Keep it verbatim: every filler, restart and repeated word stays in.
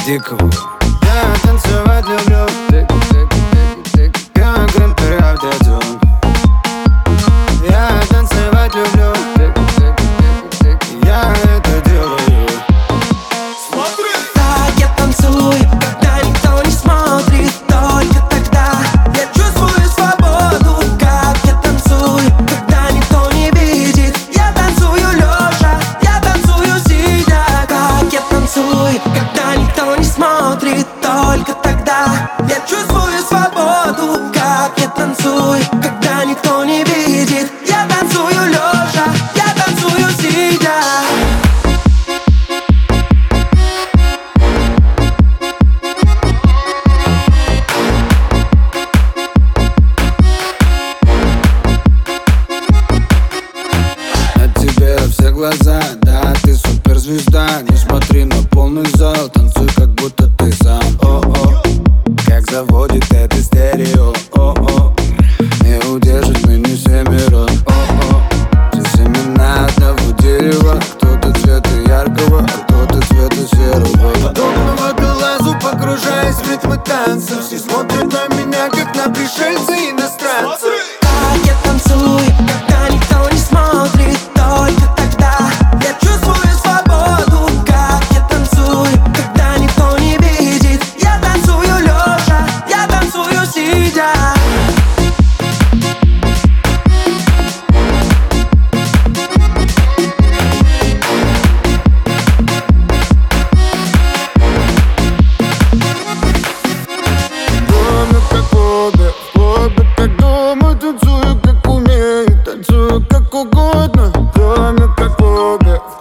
дикого. Я танцевать люблю, как гримпер автотюн. Я танцевать люблю, я это делаю. Смотри! Так я танцую, когда никто не смотрит. Только тогда я чувствую свободу. Как я танцую, когда никто не видит. Я танцую лежа, я танцую сидя. Как я танцую, когда никто не смотрит. Только тогда я чувствую свободу. Как я танцую, когда никто не видит. Я танцую лежа, я танцую сидя. На тебе все глаза, да, ты суперзвезда. Не смотри на полный зал, танцуй, как будто ты сам. О-о, как заводит это стерео. О-о, не удержит меня семеро. О-о, все семена одного дерева. Кто-то цвета яркого, а кто-то цвета серого. Подобного глазу погружаясь в ритмы танца. Все смотрят на меня, как на пришельца иностранца. Как я танцую, когда никто не смотрит. Только тогда я чувствую свободу. Как я танцую, когда никто не видит. Я танцую лежа, я танцую сидя. Дома как хобби, хобби как дома. Танцую как умею, танцую как угодно. Дома как хобби,